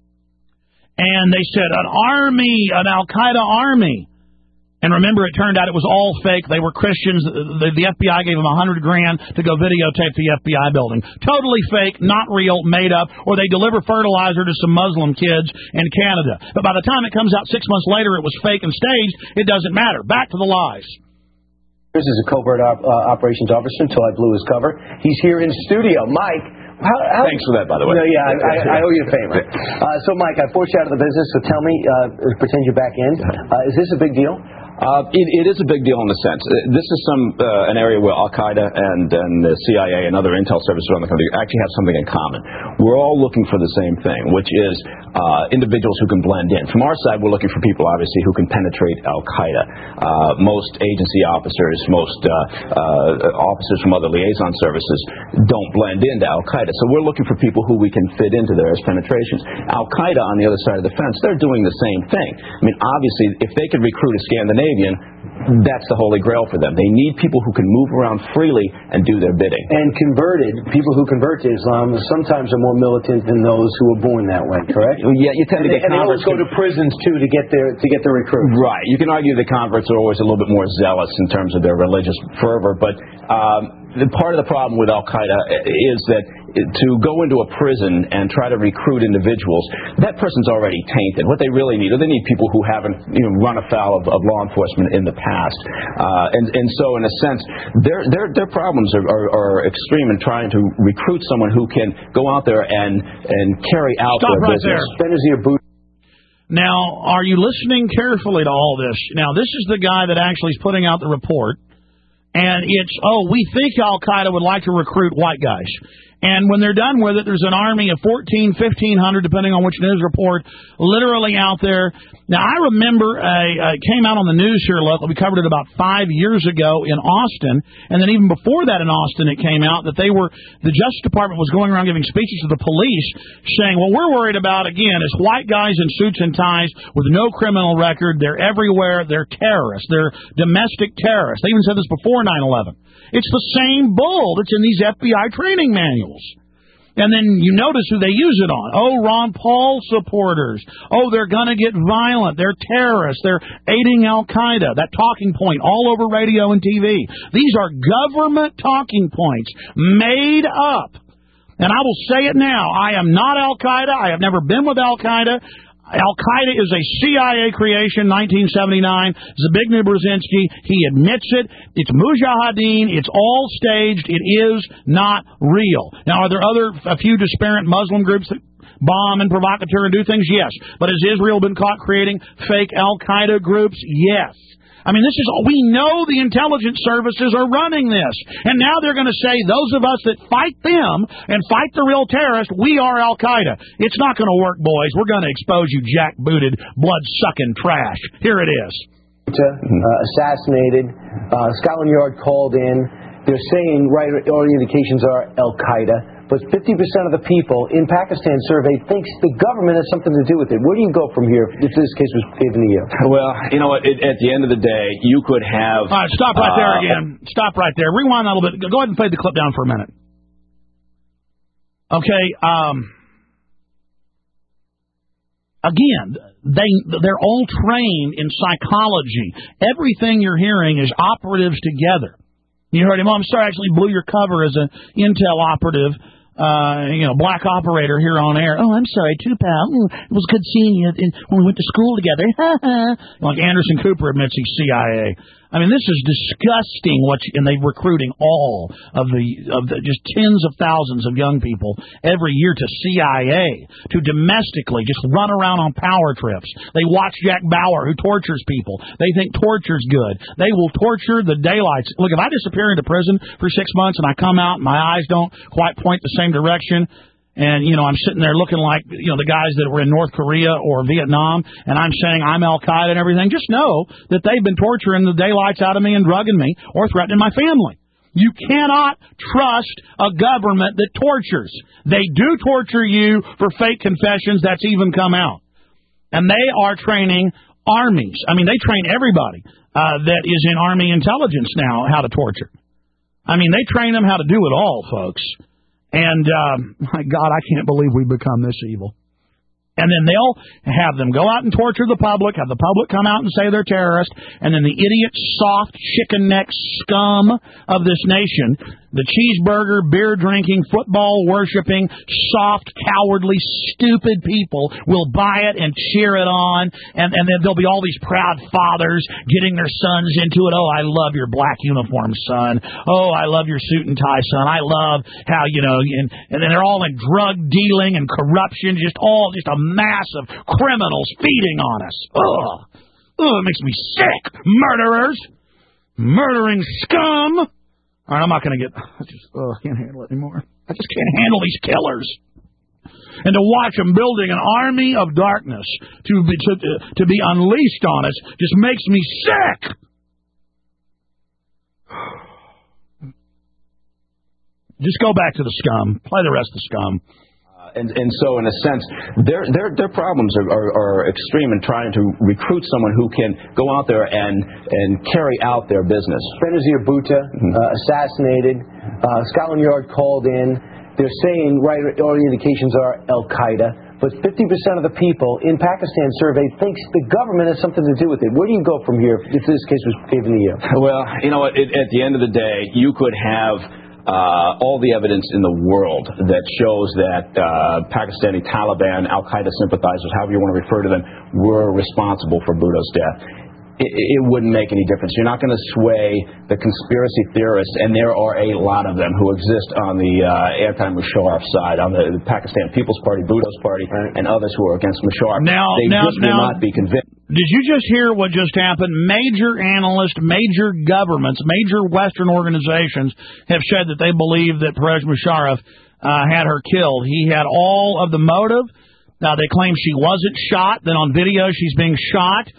And they said, an army, an Al-Qaeda army. And remember, it turned out it was all fake. They were Christians. The, the F B I gave them a hundred grand to go videotape the F B I building. Totally fake, not real, made up, or they deliver fertilizer to some Muslim kids in Canada. But by the time it comes out six months later, it was fake and staged. It doesn't matter. Back to the lies. This is a covert op- uh, operations officer until I blew his cover. He's here in studio. Mike. How, how, Thanks for that, by the way. No, yeah, I, I, I owe you a favor. Uh, so, Mike, I forced you out of the business, so tell me, uh, pretend you're back in. Uh, is this a big deal? Uh, it, it is a big deal in a sense. Uh, This is some uh, an area where Al-Qaeda and, and the C I A and other intel services around the country actually have something in common. We're all looking for the same thing, which is uh, individuals who can blend in. From our side, we're looking for people, obviously, who can penetrate Al-Qaeda. Uh, most agency officers, most uh, uh, officers from other liaison services don't blend into Al-Qaeda. So we're looking for people who we can fit into there as penetrations. Al-Qaeda, on the other side of the fence, they're doing the same thing. I mean, obviously, if they could recruit a Scandinavian, that's the holy grail for them. They need people who can move around freely and do their bidding. And converted, people who convert to Islam sometimes are more militant than those who were born that way, correct? Yeah, you tend and to get they, and they always converts. go to prisons, too, to get their to get their recruits. Right. You can argue the converts are always a little bit more zealous in terms of their religious fervor, but um, the part of the problem with Al-Qaeda is that to go into a prison and try to recruit individuals, that person's already tainted. What they really need, they need people who haven't you know, run afoul of, of law enforcement in the past. Uh, and, and so, in a sense, their their, their problems are, are, are extreme in trying to recruit someone who can go out there and, and carry out Stop their right business. there. Benazir Bhutto. Now, are you listening carefully to all this? Now, this is the guy that actually is putting out the report. And it's, oh, we think Al-Qaeda would like to recruit white guys. And when they're done with it, there's an army of fourteen, fifteen hundred, depending on which news report, literally out there. Now, I remember a, it came out on the news here locally. We covered it about five years ago in Austin. And then even before that in Austin, it came out that they were, the Justice Department was going around giving speeches to the police saying, well, we're worried about, again, is white guys in suits and ties with no criminal record. They're everywhere. They're terrorists. They're domestic terrorists. They even said this before nine eleven. It's the same bull that's in these F B I training manuals. And then you notice who they use it on. Oh, Ron Paul supporters. Oh, they're going to get violent. They're terrorists. They're aiding Al-Qaeda. That talking point all over radio and T V. These are government talking points made up. And I will say it now. I am not Al-Qaeda. I have never been with Al-Qaeda. Al-Qaeda is a C I A creation, nineteen seventy-nine. Zbigniew Brzezinski, he admits it. It's Mujahideen. It's all staged. It is not real. Now, are there other, a few disparate Muslim groups that bomb and provocateur and do things? Yes. But has Israel been caught creating fake Al-Qaeda groups? Yes. I mean, this is, we know the intelligence services are running this. And now they're going to say, those of us that fight them and fight the real terrorists, we are Al-Qaeda. It's not going to work, boys. We're going to expose you jackbooted, blood-sucking trash. Here it is. Uh, assassinated. Uh, Scotland Yard called in. They're saying, right, all the indications are Al-Qaeda. but fifty percent of the people in Pakistan surveyed thinks the government has something to do with it. Where do you go from here if this case was given to you? Well, you know what? It, at the end of the day, you could have... All right, stop right uh, there again. Stop right there. Rewind a little bit. Go ahead and fade the clip down for a minute. Okay, um... Again, they, they're all trained in psychology. Everything you're hearing is operatives together. You heard him, oh, I'm sorry, I actually blew your cover as an Intel operative, uh, you know, black operator here on air. Oh, I'm sorry, too, pal. It was good seeing you when we went to school together. Like Anderson Cooper admits he's C I A. I mean, this is disgusting. What you, and they're recruiting all of the of the just tens of thousands of young people every year to C I A to domestically just run around on power trips. They watch Jack Bauer, who tortures people. They think torture's good. They will torture the daylights. Look, if I disappear into prison for six months and I come out and my eyes don't quite point the same direction, and, you know, I'm sitting there looking like, you know, the guys that were in North Korea or Vietnam, and I'm saying I'm Al-Qaeda and everything, just know that they've been torturing the daylights out of me and drugging me or threatening my family. You cannot trust a government that tortures. They do torture you for fake confessions. That's even come out. And they are training armies. I mean, they train everybody uh, that is in Army intelligence now how to torture. I mean, they train them how to do it all, folks. And, um, my God, I can't believe we've become this evil. And then they'll have them go out and torture the public, have the public come out and say they're terrorists, and then the idiot, soft, chicken-neck scum of this nation, the cheeseburger, beer-drinking, football-worshipping, soft, cowardly, stupid people will buy it and cheer it on, and, and then there'll be all these proud fathers getting their sons into it. Oh, I love your black uniform, son. Oh, I love your suit and tie, son. I love how, you know, and, and then they're all in drug dealing and corruption, just all, just a mass of criminals feeding on us. Ugh. Ugh, it makes me sick. Murderers. Murdering scum. All right, I'm not going to get... I just oh, I can't handle it anymore. I just can't handle these killers. And to watch them building an army of darkness to be, to, to be unleashed on us just makes me sick. Just go back to the scum. Play the rest of the scum. And, and so, in a sense, their their their problems are, are, are extreme in trying to recruit someone who can go out there and and carry out their business. Benazir Bhutto, mm-hmm. uh, assassinated. Uh, Scotland Yard called in. They're saying, right, all the indications are Al-Qaeda. But fifty percent of the people in Pakistan surveyed thinks the government has something to do with it. Where do you go from here if this case was given to you? Well, you know what? It, at the end of the day, you could have... Uh, all the evidence in the world that shows that uh, Pakistani Taliban, Al-Qaeda sympathizers, however you want to refer to them, were responsible for Bhutto's death. It, it wouldn't make any difference. You're not going to sway the conspiracy theorists, and there are a lot of them who exist on the uh, anti-Musharraf side, on the, the Pakistan People's Party, Bhutto's party, right. and others who are against Musharraf. Now, they now, just now, will not be convinced. Did you just hear what just happened? Major analysts, major governments, major Western organizations have said that they believe that Pervez Musharraf uh, had her killed. He had all of the motive. Now, they claim she wasn't shot. Then on video, she's being shot.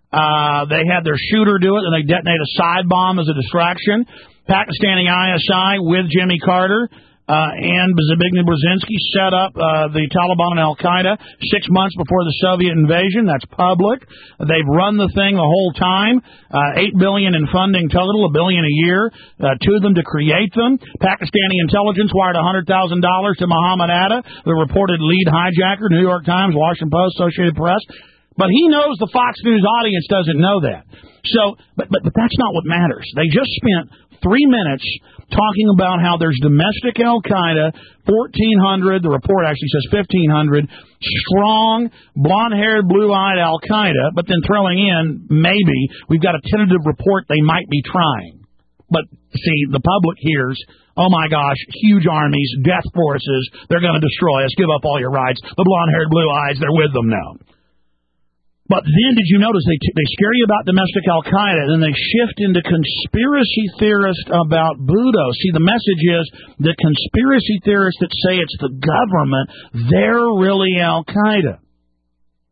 Uh, they had their shooter do it, and they detonate a side bomb as a distraction. Pakistani I S I with Jimmy Carter uh, and Zbigniew Brzezinski set up uh, the Taliban and Al-Qaeda six months before the Soviet invasion. That's public. They've run the thing the whole time. Uh, Eight billion in funding total, a billion a year uh, to them to create them. Pakistani intelligence wired one hundred thousand dollars to Muhammad Atta, the reported lead hijacker. New York Times, Washington Post, Associated Press. But he knows the Fox News audience doesn't know that. So, but, but, but that's not what matters. They just spent three minutes talking about how there's domestic Al-Qaeda, fourteen hundred, the report actually says fifteen hundred, strong, blonde-haired, blue-eyed Al-Qaeda, but then throwing in, maybe, we've got a tentative report they might be trying. But, see, the public hears, oh, my gosh, huge armies, death forces, they're going to destroy us, give up all your rights. The blonde-haired, blue eyes, they're with them now. But then did you notice they, t- they scare you about domestic Al-Qaeda, then they shift into conspiracy theorists about Bhutto. See, the message is the conspiracy theorists that say it's the government, they're really Al-Qaeda.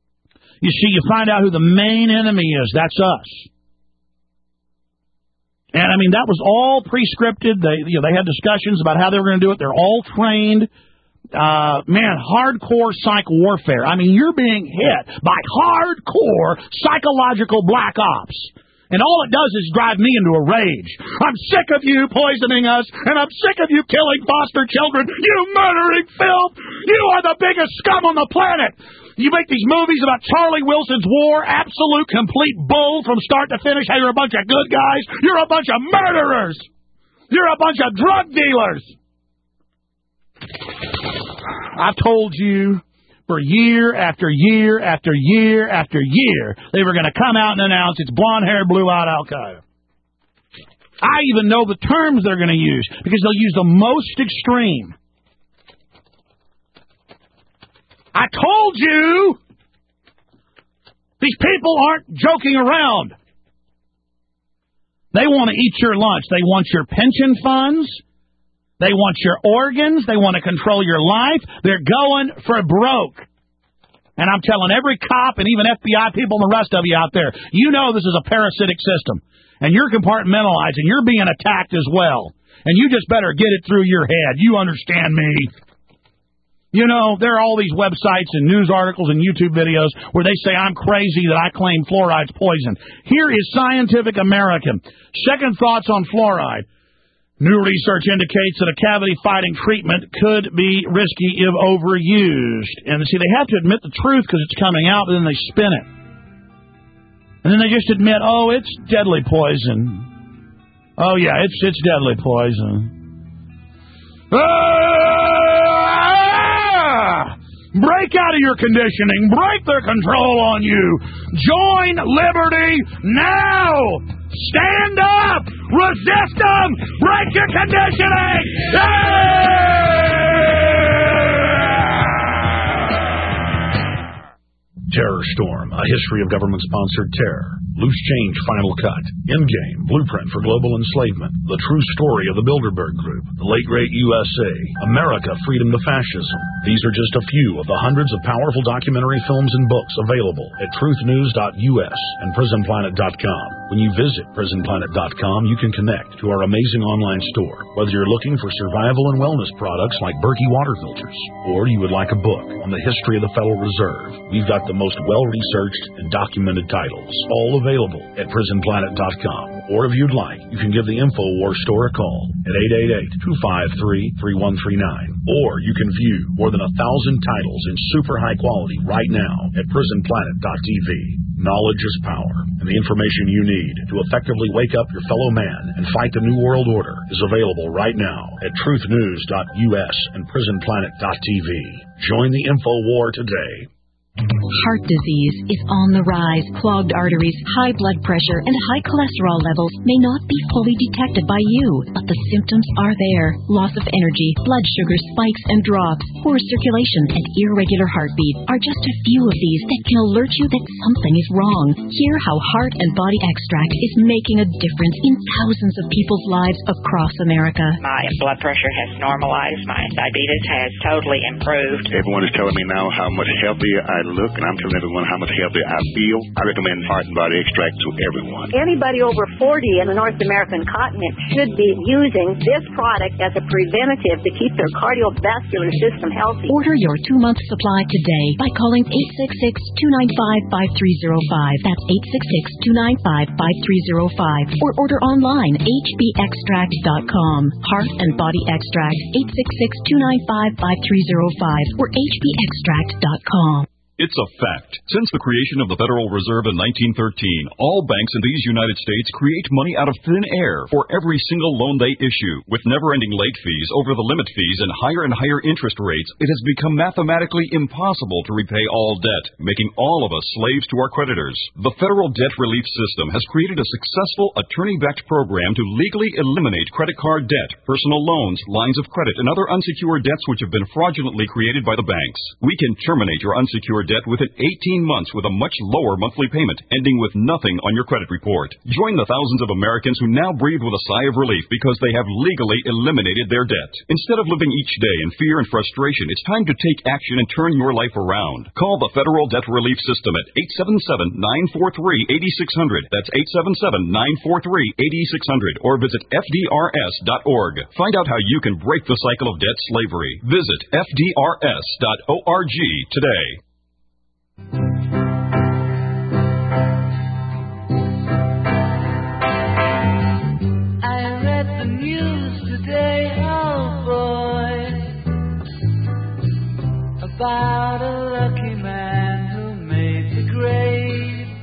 You see, you find out who the main enemy is. That's us. And, I mean, that was all pre-scripted. They, you know, they had discussions about how they were going to do it. They're all trained. Uh, man, hardcore psych warfare. I mean, you're being hit by hardcore psychological black ops. And all it does is drive me into a rage. I'm sick of you poisoning us, and I'm sick of you killing foster children. You murdering filth. You are the biggest scum on the planet. You make these movies about Charlie Wilson's war, absolute, complete bull from start to finish. Hey, you're a bunch of good guys. You're a bunch of murderers. You're a bunch of drug dealers. I've told you for year after year after year after year they were going to come out and announce it's blonde-haired, blue-eyed Al-Qaeda. I even know the terms they're going to use because they'll use the most extreme. I told you these people aren't joking around. They want to eat your lunch. They want your pension funds. They want your organs. They want to control your life. They're going for broke. And I'm telling every cop and even F B I people and the rest of you out there, you know this is a parasitic system. And you're compartmentalizing. You're being attacked as well. And you just better get it through your head. You understand me. You know, there are all these websites and news articles and YouTube videos where they say I'm crazy that I claim fluoride's poison. Here is Scientific American. Second thoughts on fluoride. New research indicates that a cavity-fighting treatment could be risky if overused. And, see, they have to admit the truth because it's coming out, but then they spin it. And then they just admit, oh, it's deadly poison. Oh, yeah, it's it's deadly poison. Ah! Break out of your conditioning. Break their control on you. Join liberty now. Stand up. Resist them. Break your conditioning. Terror Storm, a history of government-sponsored terror. Loose Change, Final Cut. Endgame, Blueprint for Global Enslavement. The True Story of the Bilderberg Group. The Late Great U S A. America, Freedom to Fascism. These are just a few of the hundreds of powerful documentary films and books available at truth news dot U S and prison planet dot com. When you visit prison planet dot com, you can connect to our amazing online store. Whether you're looking for survival and wellness products like Berkey water filters, or you would like a book on the history of the Federal Reserve, we've got the most well-researched and documented titles, all available at prison planet dot com. Or if you'd like, you can give the InfoWars store a call at eight eight eight, two five three, three one three nine. Or you can view more than a thousand titles in super high quality right now at prison planet dot T V. Knowledge is power, and the information you need to effectively wake up your fellow man and fight the New World Order is available right now at truth news dot U S and prison planet dot T V. Join the InfoWar today. Heart disease is on the rise. Clogged arteries, high blood pressure, and high cholesterol levels may not be fully detected by you, but the symptoms are there. Loss of energy, blood sugar spikes and drops, poor circulation, and irregular heartbeat are just a few of these that can alert you that something is wrong. Hear how Heart and Body Extract is making a difference in thousands of people's lives across America. My blood pressure has normalized. My diabetes has totally improved. Everyone is telling me now how much healthier I look, and I'm telling everyone how much healthier I feel. I recommend Heart and Body Extract to everyone. Anybody over forty in the North American continent should be using this product as a preventative to keep their cardiovascular system healthy. Order your two-month supply today by calling eight six six, two nine five, five three zero five. That's eight six six, two nine five, five three zero five. Or order online, h b extract dot com. Heart and Body Extract, eight six six, two nine five, five three zero five or h b extract dot com. It's a fact. Since the creation of the Federal Reserve in nineteen thirteen, all banks in these United States create money out of thin air for every single loan they issue. With never-ending late fees, over-the-limit fees, and higher and higher interest rates, it has become mathematically impossible to repay all debt, making all of us slaves to our creditors. The Federal Debt Relief System has created a successful attorney-backed program to legally eliminate credit card debt, personal loans, lines of credit, and other unsecured debts which have been fraudulently created by the banks. We can terminate your unsecured debt within eighteen months with a much lower monthly payment, ending with nothing on your credit report. Join the thousands of Americans who now breathe with a sigh of relief because they have legally eliminated their debt. Instead of living each day in fear and frustration, it's time to take action and turn your life around. Call the Federal Debt Relief System at eight seven seven, nine four three, eight six zero zero. That's eight seven seven, nine four three, eight six zero zero. Or visit F D R S dot org. Find out how you can break the cycle of debt slavery. Visit F D R S dot org today. I read the news today, oh boy, about a lucky man who made the grade.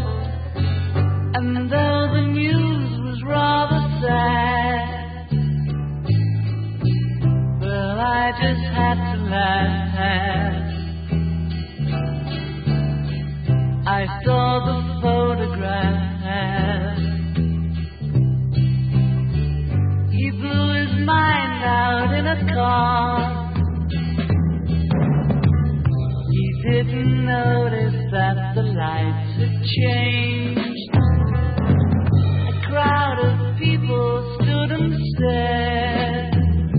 And though the news was rather sad, well, I just had to laugh. I saw the photograph. He blew his mind out in a car. He didn't notice that the lights had changed. A crowd of people stood and stared.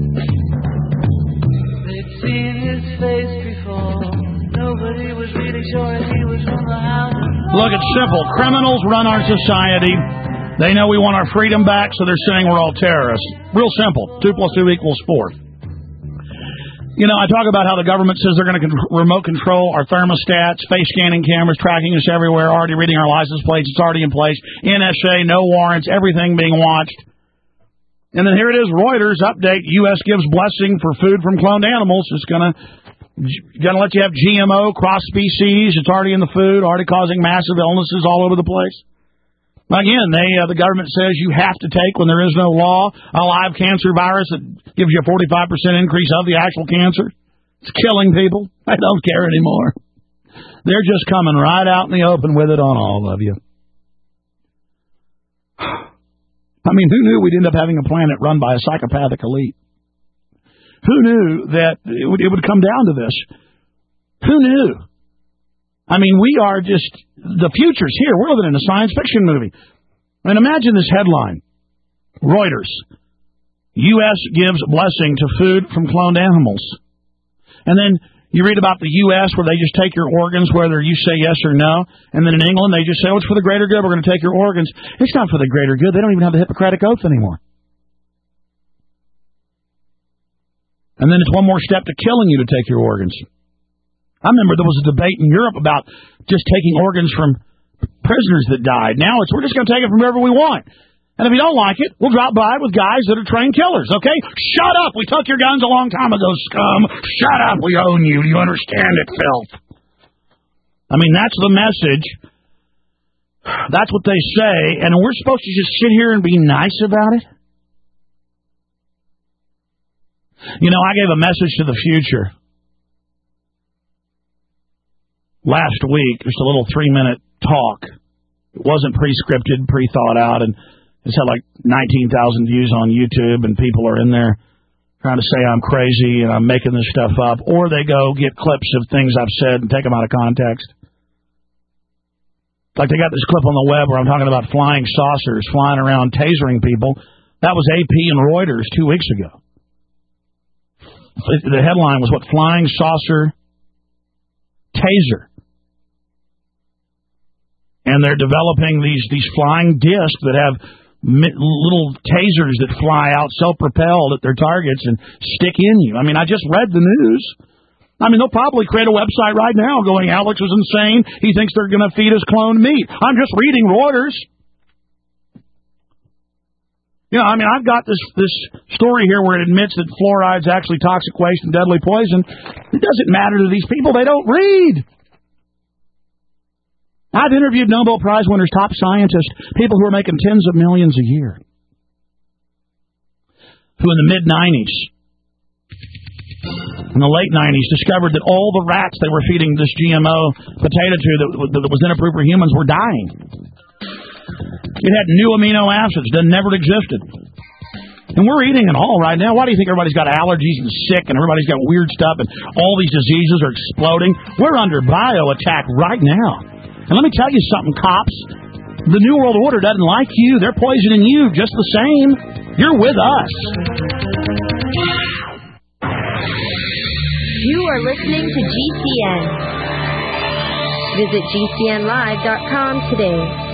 They'd seen his face before. Nobody was really sure if he was from the house. Look, it's simple. Criminals run our society. They know we want our freedom back, so they're saying we're all terrorists. Real simple. Two plus two equals four. You know, I talk about how the government says they're going to con- remote control our thermostats, face scanning cameras, tracking us everywhere, already reading our license plates. It's already in place. N S A, no warrants, everything being watched. And then here it is, Reuters update. U S gives blessing for food from cloned animals. It's going to going to let you have G M O, cross species. It's already in the food, already causing massive illnesses all over the place. Again, they uh, the government says you have to take, when there is no law, a live cancer virus that gives you a forty-five percent increase of the actual cancer. It's killing people. I don't care anymore. They're just coming right out in the open with it on all of you. I mean, who knew we'd end up having a planet run by a psychopathic elite? Who knew that it would, it would come down to this? Who knew? I mean, we are just, the future's here. We're living in a science fiction movie. And imagine this headline. Reuters. U S gives blessing to food from cloned animals. And then you read about the U S where they just take your organs whether you say yes or no. And then in England they just say, oh, it's for the greater good. We're going to take your organs. It's not for the greater good. They don't even have the Hippocratic Oath anymore. And then it's one more step to killing you to take your organs. I remember there was a debate in Europe about just taking organs from prisoners that died. Now it's we're just going to take it from wherever we want. And if you don't like it, we'll drop by with guys that are trained killers, okay? Shut up! We took your guns a long time ago, scum. Shut up! We own you. You understand it, filth. I mean, that's the message. That's what they say. And we're supposed to just sit here and be nice about it? You know, I gave a message to the future last week, just a little three-minute talk. It wasn't pre-scripted, pre-thought out, and it's had like nineteen thousand views on YouTube, and people are in there trying to say I'm crazy and I'm making this stuff up, or they go get clips of things I've said and take them out of context. Like they got this clip on the web where I'm talking about flying saucers flying around tasering people. That was A P and Reuters two weeks ago. The headline was, what, flying saucer taser. And they're developing these, these flying discs that have mi- little tasers that fly out self-propelled at their targets and stick in you. I mean, I just read the news. I mean, they'll probably create a website right now going, Alex is insane. He thinks they're going to feed us cloned meat. I'm just reading Reuters. You know, I mean, I've got this this story here where it admits that fluoride's actually toxic waste and deadly poison. It doesn't matter to these people. They don't read. I've interviewed Nobel Prize winners, top scientists, people who are making tens of millions a year, who in the mid-nineties, in the late nineties, discovered that all the rats they were feeding this G M O potato to that, that was inapproved for humans were dying. It had new amino acids that never existed. And we're eating it all right now. Why do you think everybody's got allergies and sick and everybody's got weird stuff and all these diseases are exploding? We're under bio attack right now. And let me tell you something, cops. The New World Order doesn't like you. They're poisoning you just the same. You're with us. You are listening to G C N. Visit G C N live dot com today.